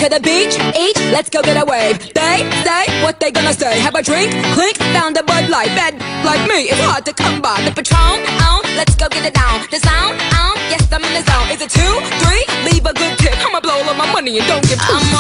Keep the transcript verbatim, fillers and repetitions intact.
to the beach, each, let's go get a wave. They say what they gonna say. Have a drink, clink, found a Bud Light. Bad like me, it's hard to come by. The Patron, on, let's go get it down. The sound, on, yes I'm in the zone. Is it two, three? Leave a good tip. I'ma blow all of my money and don't give two.